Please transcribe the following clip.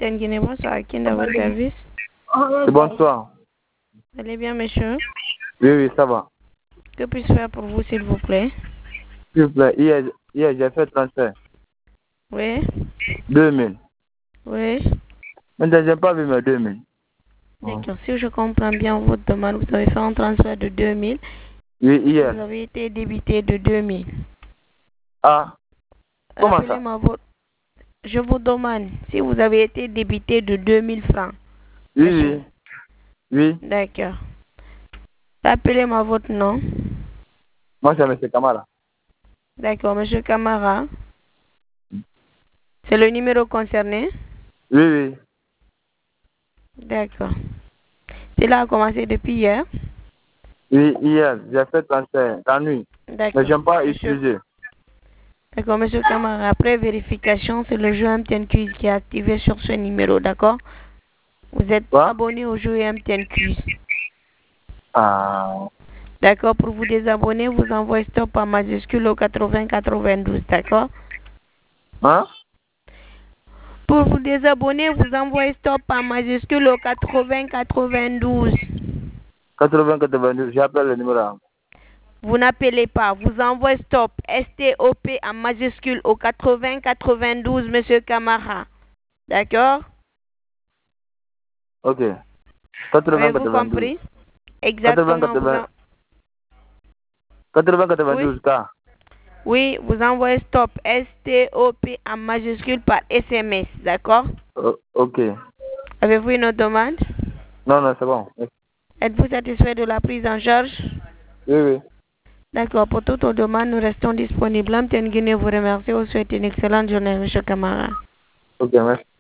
MTN Guinée, bonsoir. À qui dans votre service? Bonsoir. Allez bien, monsieur? Oui, ça va. Que puis-je faire pour vous, s'il vous plaît? S'il vous plaît, hier j'ai fait transfert. Oui? 2000. Oui? Mais je n'ai pas vu mes 2000. D'accord. Si je comprends bien votre demande, vous avez fait un transfert de 2000. Oui, hier. Vous avez été débité de 2000. Ah, comment ça? Rappelez-moi votre... Je vous demande si vous avez été débité de 2000 francs. Oui, Monsieur. oui. Oui. D'accord. Rappelez-moi votre nom. Moi, c'est M. Kamara. D'accord, monsieur Camara. C'est le numéro concerné? Oui, oui. D'accord. Cela a commencé depuis hier? Oui, hier, j'ai fait transfert la nuit. D'accord. Mais je n'ai pas Monsieur... utilisé. D'accord, monsieur Camara. Après vérification, c'est le jeu MTN Quiz qui est activé sur ce numéro, d'accord? Vous êtes Quoi? abonné au jeu MTN Quiz. Ah, D'accord, pour vous désabonner, vous envoyez stop en majuscule au 80-92, d'accord? hein? Pour vous désabonner, vous envoyez stop en majuscule au 80-92. 80-92, j'appelle le numéro. Vous n'appelez pas, vous envoyez stop, S-T-O-P en majuscule au 80-92, monsieur Camara. D'accord? Ok. Avez-vous 80-92. compris? Exactement. 80-92, Oui, K. oui, vous envoyez stop, S-T-O-P en majuscule par SMS. D'accord? Ok. Avez-vous une autre demande? Non, non, c'est bon. Êtes-vous satisfait de la prise en charge? Oui, oui. D'accord, pour toutes vos demandes, nous restons disponibles. MTN Guinée vous remercie. Vous souhaite une excellente journée, monsieur Camara. Ok, merci.